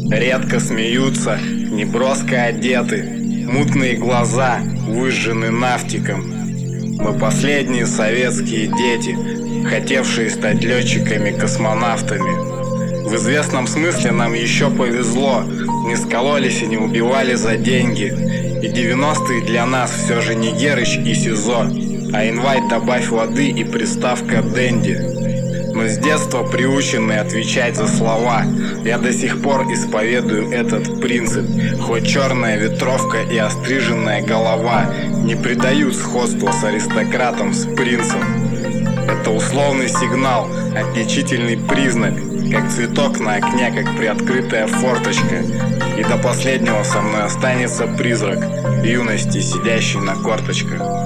Редко смеются, неброско одеты, мутные глаза выжжены нафтиком. Мы последние советские дети, хотевшие стать летчиками-космонавтами. В известном смысле нам еще повезло, не скололись и не убивали за деньги. И 90-е для нас все же не Герыч и СИЗО, а инвайт добавь воды и приставка «Дэнди». Мы с детства приучены отвечать за слова. Я до сих пор исповедую этот принцип. Хоть черная ветровка и остриженная голова не придают сходства с аристократом, с принцем. Это условный сигнал, отличительный признак, как цветок на окне, как приоткрытая форточка. И до последнего со мной останется призрак юности, сидящий на корточках.